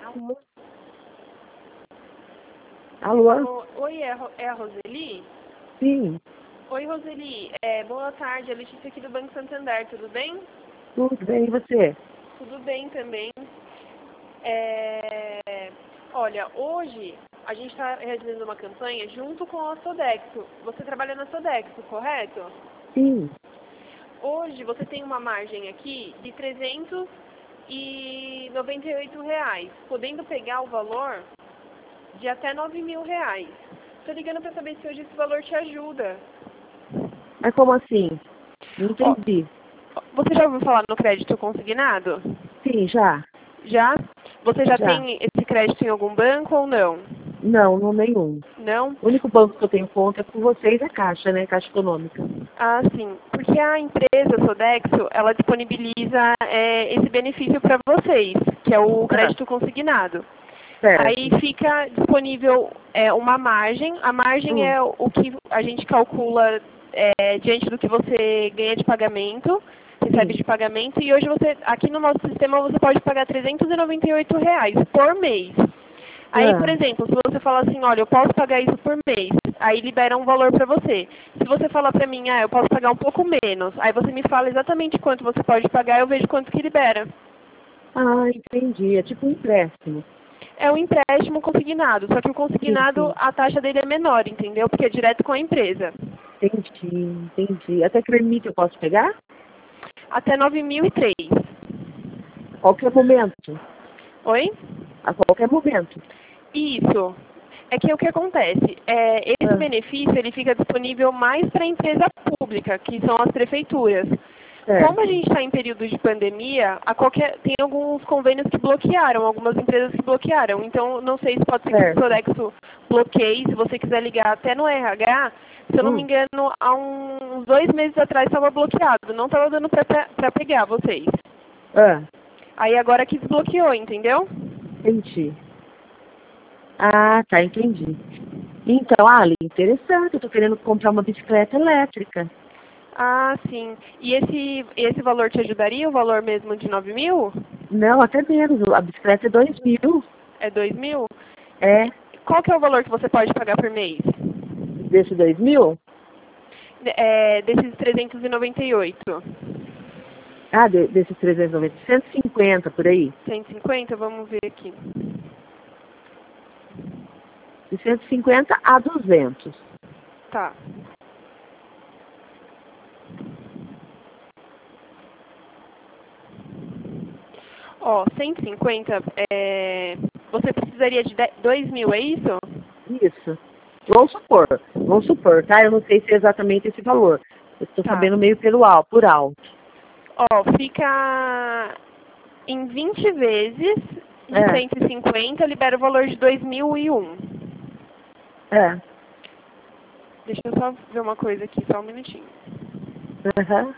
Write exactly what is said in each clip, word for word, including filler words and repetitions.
Alô? Alô? Alô? Oi, é, a Ro- é a Roseli? Sim, Oi, Roseli. É, boa tarde, a Letícia aqui do Banco Santander, tudo bem? tudo bem, e você? Tudo bem também. É, olha, hoje a gente está realizando uma campanha junto com a Sodexo. Você trabalha na Sodexo, correto? Sim. Hoje você tem uma margem aqui de trezentos e noventa e oito reais, podendo pegar o valor de até nove mil reais. Estou ligando para saber se hoje esse valor te ajuda. Mas como assim? Não Ó, entendi. você já ouviu falar no crédito consignado? Sim, já? Já? Você já Já. tem esse crédito em algum banco ou não? Não, não nenhum. Não? O único banco que eu tenho conta é com vocês é Caixa, né? Caixa Econômica. Ah, sim. Porque a empresa Sodexo, ela disponibiliza é, esse benefício para vocês, que é o Ah, crédito consignado. Aí certo. fica disponível é, uma margem. A margem Hum, é o que a gente calcula é, diante do que você ganha de pagamento, recebe sim. de pagamento, e hoje você, aqui no nosso sistema, você pode pagar trezentos e noventa e oito reais por mês. Aí, por Ah, exemplo, se você falar assim, olha, eu posso pagar isso por mês, aí libera um valor para você. Se você falar para mim, ah, eu posso pagar um pouco menos, aí você me fala exatamente quanto você pode pagar, eu vejo quanto que libera. ah, entendi. É tipo um empréstimo. É um empréstimo consignado, só que o Sim, consignado, sim. a taxa dele é menor, entendeu? Porque é direto com a empresa. Entendi, entendi. Até que limite eu posso pegar? Até nove mil e três. A qualquer momento. Oi? A qualquer momento. Isso. É que o que acontece? É, esse Ah, benefício ele fica disponível mais para a empresa pública, que são as prefeituras. Como a certo. gente está em período de pandemia, a qualquer, tem alguns convênios que bloquearam, algumas empresas que bloquearam. Então, não sei se pode ser que o Certo. Sodexo bloqueie, se você quiser ligar até no R H. Se eu não me Hum, engano, há uns dois meses atrás estava bloqueado, não estava dando para pegar vocês. ah, Aí agora que desbloqueou, entendeu? entendi. Ah, tá, entendi. Então, Ali, interessante, eu tô querendo comprar uma bicicleta elétrica. Ah, sim. E esse, esse valor te ajudaria, o valor mesmo de nove mil? Não, até menos, a bicicleta é dois mil. É dois mil? É, Qual que é o valor que você pode pagar por mês? desse dois mil? É, desses trezentos e noventa e oito. Ah, de, desses trezentos e noventa, cento e cinquenta por aí. cento e cinquenta? Vamos ver aqui. De cento e cinquenta a duzentos. Tá. Ó, cento e cinquenta, é, você precisaria de dois mil, é isso? Isso. Vamos supor, vamos supor, tá? Eu não sei se é exatamente esse valor. Eu estou Tá. sabendo meio pelo alto, por alto. Ó, fica em vinte vezes de É, cento e cinquenta, libera o valor de dois mil e um. é. Deixa eu só ver uma coisa aqui, só um minutinho. Aham.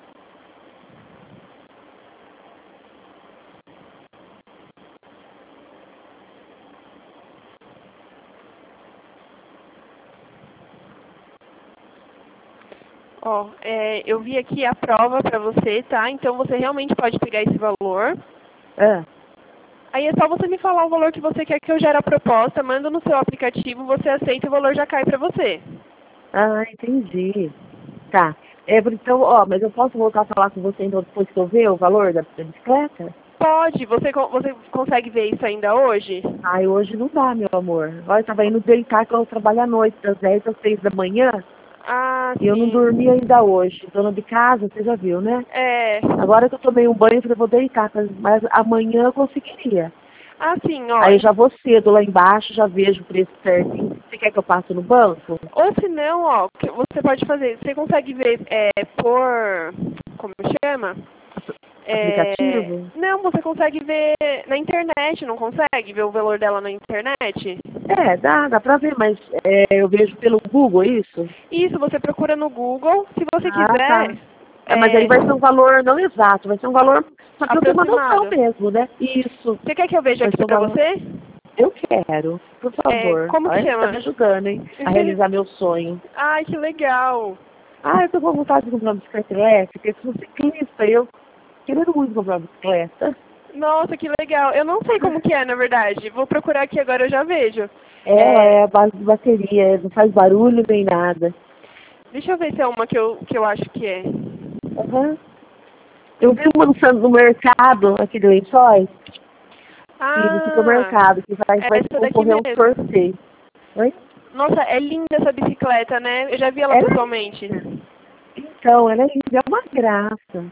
Ó, é, eu vi aqui a prova para você, tá? Então você realmente pode pegar esse valor. É. Aí é só você me falar o valor que você quer que eu gere a proposta, manda no seu aplicativo, você aceita e o valor já cai para você. Ah, entendi. Tá. É, então, ó, mas eu posso voltar a falar com você então depois que eu ver o valor da, da bicicleta? Pode, você, co- você consegue ver isso ainda hoje? Ai, hoje não dá, meu amor. Olha, eu tava indo deitar que eu trabalho à noite, das dez às seis da manhã, Ah, e eu não sim. dormi ainda hoje. Dona de casa, você já viu, né? É. Agora que eu tomei um banho, eu falei, vou deitar, mas amanhã eu conseguiria. Ah, sim, ó. Aí eu já vou cedo lá embaixo, já vejo o preço certinho. Você quer que eu passe no banco? Ou se não, ó, o que você pode fazer, você consegue ver é, por, como chama? É, Aplicativo? não, você consegue ver na internet, não consegue ver o valor dela na internet? É, dá, dá pra ver, mas é, eu vejo pelo Google, é isso? Isso, você procura no Google, se você Ah, tá. quiser, É, mas aí é, vai ser um valor não exato, vai ser um valor só pra eu ter uma noção aproximado. mesmo, né? Isso, Você quer que eu veja vai aqui ser um pra valor. você? Eu quero, por É, favor. como que Olha, você tá me chama? ajudando, hein? A realizar meu sonho. Ai, que legal. Ah, eu tô com vontade de comprar uma bicicleta elétrica, eu sou ciclista, eu querendo muito comprar uma bicicleta. Nossa, que legal. Eu não sei como que é, na verdade. Vou procurar aqui agora, eu já vejo. Ela é, é a base de bateria, não faz barulho nem nada. Deixa eu ver se é uma que eu, que eu acho que é. Uhum. Eu vi uma no, no mercado, aqui de Lençóis, e no Ah, supermercado, que vai, vai essa daqui concorrer a um mesmo. sorteio. Oi? Nossa, é linda essa bicicleta, né? Eu já vi ela Ela pessoalmente. é, então, ela é linda, é uma graça.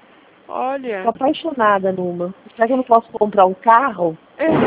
Olha. Tô apaixonada numa. Será que eu não posso comprar um carro?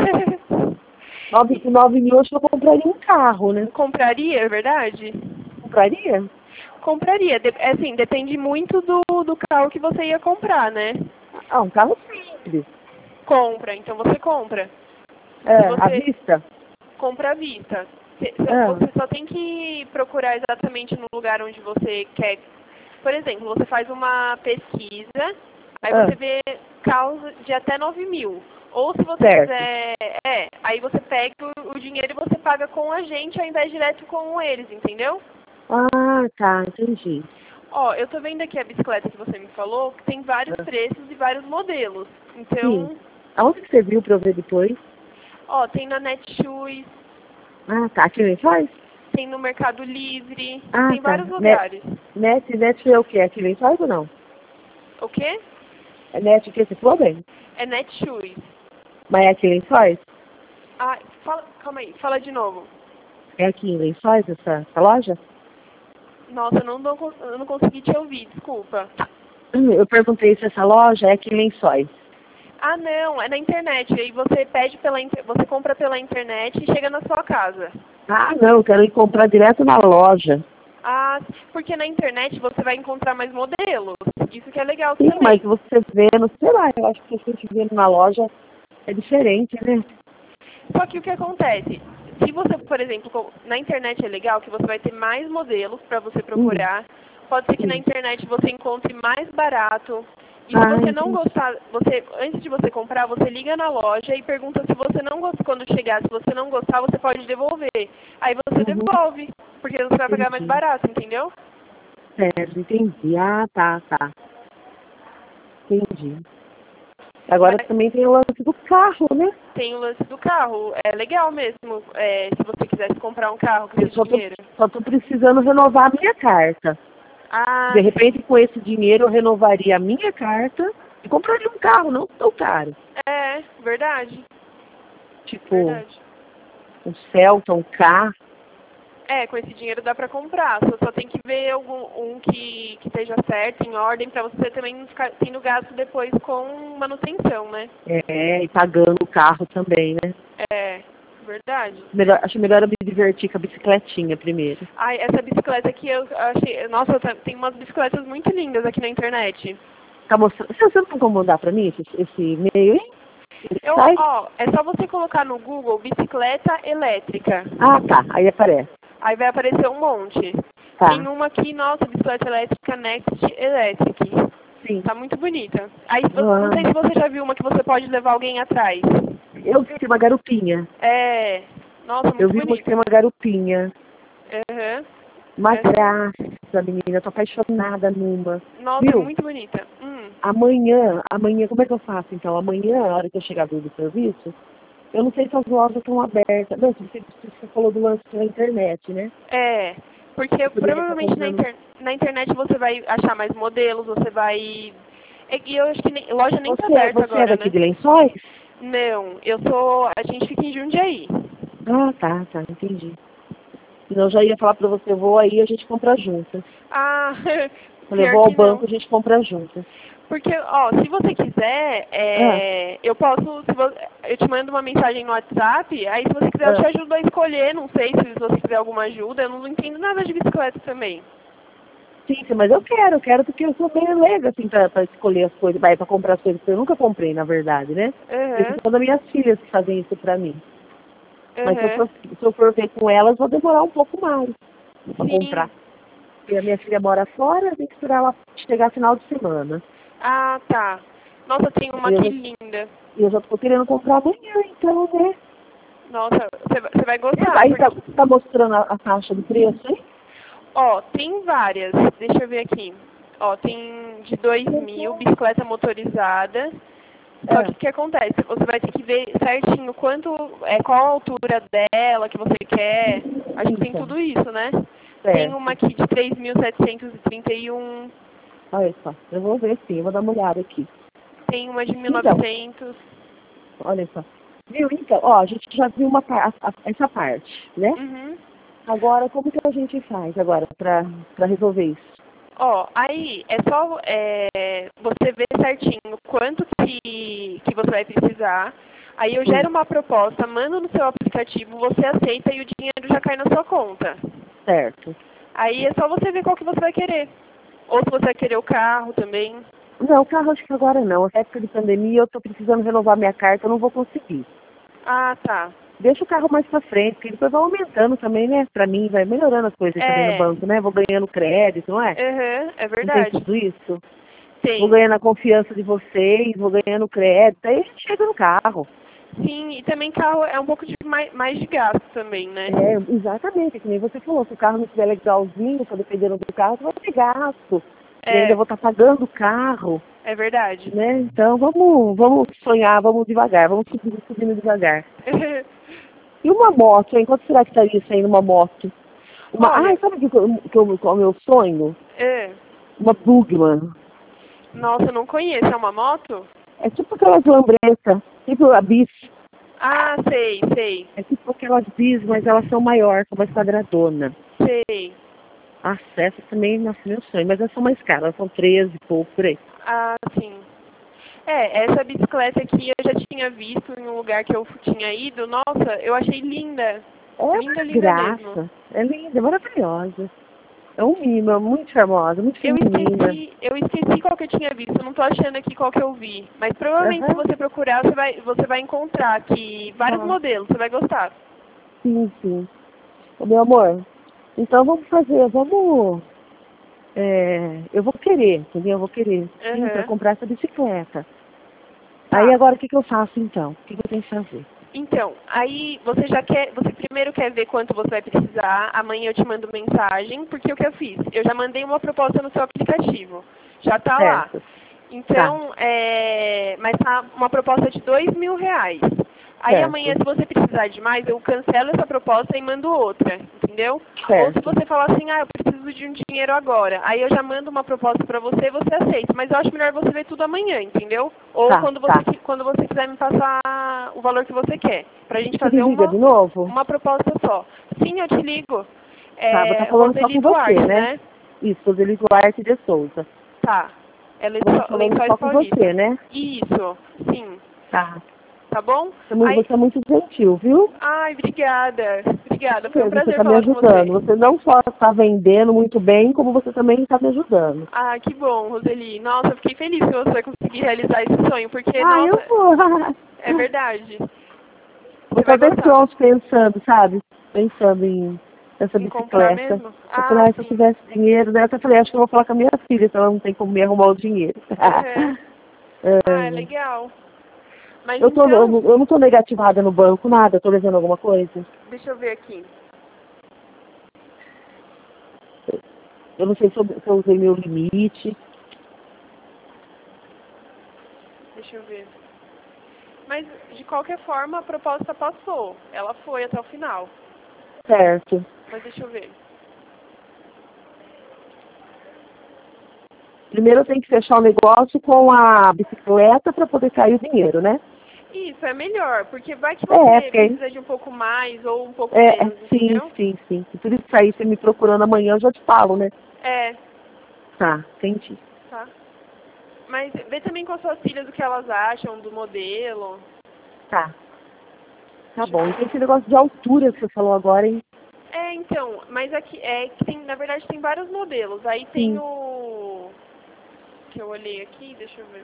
Nove, com nove mil, acho que eu compraria um carro, né? Compraria, é verdade? Compraria? Compraria. De, é assim, depende muito do, do carro que você ia comprar, né? Ah, um carro simples. Compra, então você compra. Se É, à você vista? compra à vista. Se- se- Ah, Você só tem que procurar exatamente no lugar onde você quer. Por exemplo, você faz uma pesquisa, aí ah, você vê carros de até nove mil. Ou se você certo. quiser, é, aí você pega o, o dinheiro e você paga com a gente ao invés de direto com eles, entendeu? Ah, tá, entendi. Ó, eu tô vendo aqui a bicicleta que você me falou, que tem vários Ah, preços e vários modelos. sim. Então, Aonde que você viu pra eu ver depois? ó, tem na Netshoes, Ah, tá, aqui nem faz? tem no Mercado Livre, Ah, tem tá. vários Net, lugares. net, net é o quê? Aqui nem faz ou não? O quê? É net o quê? Você falou bem. É Netshoes. Mas é aqui em Lençóis? Ah, fala, calma aí, fala de novo. É aqui em Lençóis essa, essa loja? Nossa, eu não, dou, con- eu não consegui te ouvir, desculpa. Eu perguntei se essa loja é aqui em Lençóis. Ah, não, é na internet. Aí você pede pela inter... você compra pela internet e chega na sua casa. Ah, não, eu quero ir comprar direto na loja. Ah, porque na internet você vai encontrar mais modelos. Isso que é legal Sim, mas também. você vendo, sei lá, eu acho que se a gente vendo na loja é diferente, né? Só que o que acontece? Se você, por exemplo, co- na internet é legal que você vai ter mais modelos para você Hum, procurar. Pode ser que na sim. internet você encontre mais barato. E se Ah, você não entendi. gostar, você antes de você comprar, você liga na loja e pergunta se você não gostar. Quando chegar, se você não gostar, você pode devolver. Aí você Uhum, devolve, porque você vai pagar mais entendi. barato, entendeu? Certo, entendi. Ah, tá, tá. Entendi. Agora Mas também tem o lance do carro, né? tem o lance do carro. É legal mesmo, é, se você quisesse comprar um carro com Eu esse só tô, dinheiro. só tô precisando renovar a minha carta. Ah, De repente, com esse dinheiro, eu renovaria a minha carta e compraria um carro, não tão caro. é, verdade, Tipo, verdade. um Celta, um K. É, com esse dinheiro dá pra comprar. Só, só tem que ver algum um que, que esteja certo, em ordem, pra você também não ficar tendo gasto depois com manutenção, né? É, e pagando o carro também, né? É, verdade. Melhor, acho melhor eu me divertir com a bicicletinha primeiro. Ai, essa bicicleta aqui eu achei. Nossa, tá- tem umas bicicletas muito lindas aqui na internet. Tá mostrando. Você você não tem como mandar pra mim esse, esse e-mail, hein? Esse Eu, site? ó, é só você colocar no Google bicicleta elétrica. Ah, tá. Aí aparece. Aí vai aparecer um monte. Tem Tá. uma aqui, nossa, bicicleta elétrica Next Electric. Sim. Tá muito bonita. Aí, vo- não sei Ah, se você já viu uma que você pode levar alguém atrás. eu vi que tem uma garupinha. É, nossa, Eu muito vi uma que tem bonita. uma garupinha. Aham. Uma Essa- graça, menina. Eu tô apaixonada numa. Nossa, é Viu? muito bonita. Hum. Amanhã, amanhã, como é que eu faço então? Amanhã, a hora que eu chegar do do serviço, eu não sei se as lojas estão abertas. Não, você, você falou do lance pela internet, né? É, porque Eu poderia estar provavelmente na, comprando. inter... na internet você vai achar mais modelos, você vai... É, e eu acho que nem... loja nem tá Você, é- aberta você é agora, daqui né? de Lençóis? Não, eu sou... A gente fica em Jundiaí. Ah, tá, tá, entendi. Senão eu já ia falar pra você, eu vou aí a gente compra juntas. Ah, Falei, eu pior vou ao que não. banco, a gente compra juntas. Porque, ó, se você quiser, Ah, é, eu posso, se vo- eu te mando uma mensagem no WhatsApp, aí se você quiser eu te ah. ajudo a escolher, não sei se você quiser alguma ajuda, eu não entendo nada de bicicleta também. Sim, sim, mas eu quero, eu quero porque eu sou bem alegre, assim, pra, pra escolher as coisas, vai, pra comprar as coisas que eu nunca comprei, na verdade, né? Isso Aham, são das minhas filhas que fazem isso pra mim. Mas se eu aham, for, se eu for ver com elas, vou demorar um pouco mais pra sim. comprar. Porque a minha filha mora fora, tem que esperar ela chegar final de semana. Ah, tá. Nossa, tem uma E eu, aqui já- linda. e eu já tô querendo comprar amanhã, então, né? Nossa, você vai você vai E gostar, aí tá, porque, tá mostrando a, a taxa do preço, hein? ó, tem várias, deixa eu ver aqui. Ó, tem de dois mil, bicicleta motorizada, Só É, que o que acontece? Você vai ter que ver certinho quanto, é, qual a altura dela que você quer. Acho que tem então, tudo isso, né? Tem uma certo. aqui de três mil setecentos e trinta e um, Olha só, eu vou ver sim, eu vou dar uma olhada aqui. tem uma de mil e Então, novecentos. olha só. Viu? Então, ó, a gente já viu uma, par- a- a- essa parte, né? Uhum. Agora, como que a gente faz agora pra, pra resolver isso? Ó, aí é só é, você ver certinho quanto que, que você vai precisar. Aí eu Hum, gero uma proposta, mando no seu aplicativo, você aceita e o dinheiro já cai na sua conta. certo. Aí é só você ver qual que você vai querer. Ou se você vai querer o carro também. Não, o carro acho que agora não. Essa época de pandemia eu tô precisando renovar minha carta, eu não vou conseguir. Ah, tá. Deixa o carro mais pra frente, porque depois vai aumentando também, né? Pra mim, vai melhorando as coisas também no É, banco, né? Vou ganhando crédito, não é? uhum, é Não tem verdade. tudo isso? Vou Tem. ganhando a confiança de vocês, vou ganhando crédito, aí a gente chega no carro. Sim, e também carro é um pouco de mais, mais de gasto também, né? É, exatamente, que nem você falou, se o carro não estiver legalzinho, tá dependendo do carro, você vai ter gasto. E ainda É, vou estar pagando o carro, é verdade. né? Então vamos, vamos sonhar, vamos devagar, vamos subindo, subindo devagar. E uma moto, hein? Quanto será que estaria saindo uma moto? Uma, ah, Olha, sabe o que, eu- que, eu- qual é o meu sonho? é, Uma Bugman. nossa, eu não conheço, é uma moto? É tipo aquelas lambretas, tipo a bis. Ah, sei, sei, É tipo aquelas bis, mas elas são maiores, são mais quadradonas. sei. Acesso também, nossa, meu sonho, mas elas são mais caras, elas são treze e pouco por aí. Ah, sim. É, essa bicicleta aqui eu já tinha visto em um lugar que eu tinha ido. Nossa, eu achei linda. É uma Linda, linda mesmo. graça, é linda, é maravilhosa. É um mimo, é muito charmosa, muito Eu feminina. esqueci, eu esqueci qual que eu tinha visto, eu não tô achando aqui qual que eu vi. Mas provavelmente se Aham, você procurar, você vai, você vai encontrar aqui vários tá. modelos, você vai gostar. Sim, sim. Ô, meu amor, então vamos fazer, vamos. É, eu vou querer, entendeu? Eu vou querer, sim, para Aham. comprar essa bicicleta. Aí Tá. agora o que, que eu faço então? O que, que eu tenho que fazer? Então, aí você já quer, você primeiro quer ver quanto você vai precisar, amanhã eu te mando mensagem, porque o que eu fiz? Eu já mandei uma proposta no seu aplicativo, já tá lá. Certo, tá, Então, é, mas tá uma proposta de dois mil reais. Aí amanhã, certo, se você precisar de mais, eu cancelo essa proposta e mando outra, entendeu? Ou se certo. você falar assim, ah, eu preciso de um dinheiro agora, aí eu já mando uma proposta pra você e você aceita. Mas eu acho melhor você ver tudo amanhã, entendeu? Ou Tá, quando você, tá. qui- quando você quiser me passar o valor que você quer, pra gente Você me fazer liga uma, de novo? uma proposta só. Sim, eu te ligo. Tá, vou estar É, falando só Roseli com você, Duarte, né? né? Isso, Roseli Duarte de Souza. Tá. É Vou estar Lençó- falando Lençóis só com você, Paulista. né? Isso, sim. Tá. Tá bom? Você é mu- Aí, você é muito gentil, viu? ai, obrigada. Obrigada. Isso Foi um mesmo, você prazer está me falar com você. ajudando. Você não só está vendendo muito bem, como você também está me ajudando. Ah, que bom, Roseli. Nossa, eu fiquei feliz que você vai conseguir realizar esse sonho, porque, Ah, eu nossa, vou. é verdade. Vou Você vai fazer gostar. pronto pensando, sabe? Pensando em essa Em comprar bicicleta. mesmo? Eu falei, Ah, ah, se eu sim. tivesse dinheiro, né? Eu até falei, acho que eu vou falar com a minha filha, se ela não tem como me arrumar o dinheiro. Uhum. Ah, é É, legal. Mas eu, tô, eu, então, não- eu não tô negativada no banco, nada, eu tô devendo alguma coisa. deixa eu ver aqui. Eu não sei se eu, se eu usei meu limite. Deixa eu ver. Mas, de qualquer forma, a proposta passou. Ela foi até o final. Certo. Mas deixa eu ver. Primeiro eu tenho que fechar o negócio com a bicicleta para poder cair o dinheiro, né? Isso, é melhor, porque vai que É, você porque... precisa de um pouco mais ou um pouco É, é, menos, sim, entendeu? sim, sim. Se tudo isso aí, você me procurando amanhã, eu já te falo, né? É, Tá, entendi. tá. Mas vê também com as suas filhas o que elas acham do modelo. Tá. Tá bom. E tem esse negócio de altura que você falou agora, hein? É, então, mas aqui é que tem, na verdade tem vários modelos. Aí tem Sim. o que eu olhei aqui, deixa eu ver.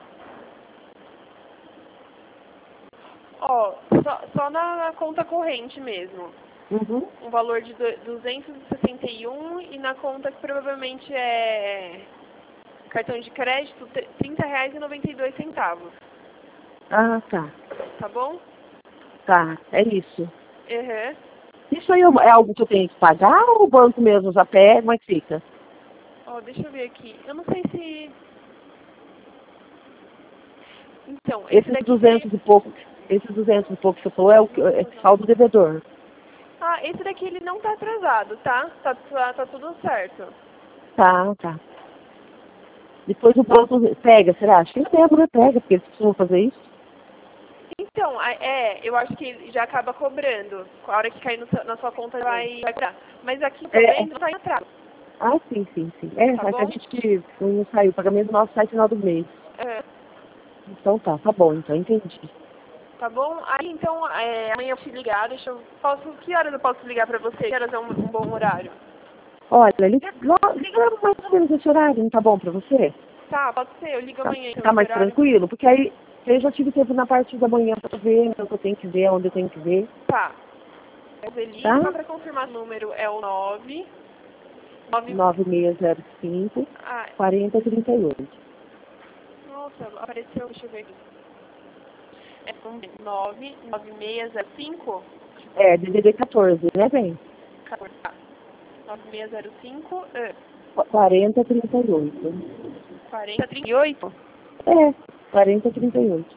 Ó, só, só na conta corrente mesmo. Uhum. Um valor de do- duzentos e sessenta e um e na conta que provavelmente é cartão de crédito, tr- trinta reais e noventa e dois centavos. Ah, tá. Tá bom? Tá, é isso. Uhum. Isso aí é algo que eu tenho que pagar ou o banco mesmo já pega? Como é que fica? Ó, deixa eu ver aqui. Eu não sei se... Então, esse Esses daqui... duzentos e pouco, esses duzentos e pouco que você falou é o que- é saldo devedor. Ah, esse daqui ele não tá atrasado, tá? Tá, tá, tá tudo certo. Tá, tá. Depois o banco pega, será? Acho que ele pega, né? Pega, porque eles costumam fazer isso. Então, a- é, eu acho que já acaba cobrando. A hora que cair no seu- na sua conta vai, vai cobrar. Mas aqui, tô É. vendo, não tá em atraso. Ah, sim, sim, sim. É, Tá mas a bom? gente não saiu, o pagamento nosso sai no final do mês. É, Então tá, tá bom, então entendi. tá bom? Aí, então, é, amanhã eu te ligar, deixa eu... Posso, que horas eu posso ligar pra você? Que horas é um, um bom horário? Olha, liga, lo- liga mais ou menos esse horário, não tá bom pra você? Tá, pode ser, eu ligo Tá, amanhã, então, tá esse mais horário. tranquilo? Porque aí eu já tive tempo na parte da manhã pra ver o que eu tenho que ver, onde eu tenho que ver, Tá. Eli, tá? só pra confirmar o número, é o nove... nove... nove seis zero cinco, Ah, quatro zero três oito. nossa, apareceu, deixa eu ver aqui. É um nove nove seis zero cinco? É, D D D quatorze, né, bem? Tá. nove seis zero cinco, é, quatro zero três oito. quarenta, trinta e oito? É, quatro zero três oito.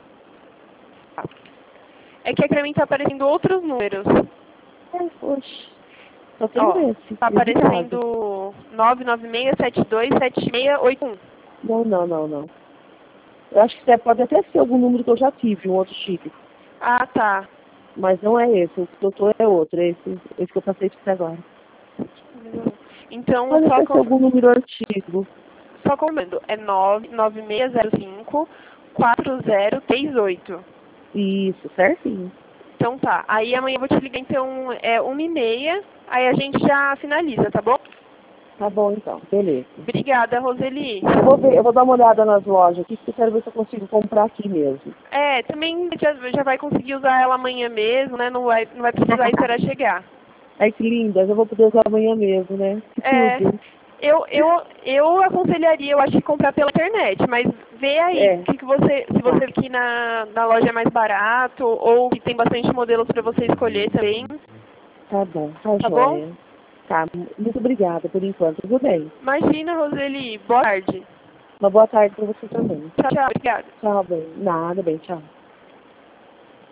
É que aqui pra mim tá aparecendo outros números. É, poxa. Só tem Ó, esse. tá esse caso. aparecendo nove nove seis sete dois sete seis oito um. Não, não, não, não. Eu acho que você pode até ser algum número que eu já tive, um outro chip. Ah, tá. Mas não é esse, o doutor é outro, é esse, esse que eu passei para você agora. Então, Pode só, até ser com, algum número antigo. só comando. É nove nove seis zero cinco quatro zero três oito. Isso, certinho. Então tá. Aí amanhã eu vou te ligar, então, é uma e meia. Aí a gente já finaliza, tá bom? Tá bom então, beleza. Obrigada, Roseli. Eu vou, ver, eu vou dar uma olhada nas lojas aqui, porque eu quero ver se eu consigo comprar aqui mesmo. É, também já, já vai conseguir usar ela amanhã mesmo, né? Não vai, não vai precisar esperar chegar. Ai, que lindas, eu vou poder usar amanhã mesmo, né? Que É, tudo. eu, eu, eu aconselharia, eu acho que comprar pela internet, mas vê aí É. que que você, se você aqui na, na loja é mais barato ou que tem bastante modelos para você escolher também. Tá bom, tá, Tá bom? joia. Tá, muito obrigada por enquanto, tudo bem. Imagina, Roseli. Boa tarde. Uma boa tarde para você também. Tchau, tchau. Obrigada. Tchau, bem. Nada, bem, tchau.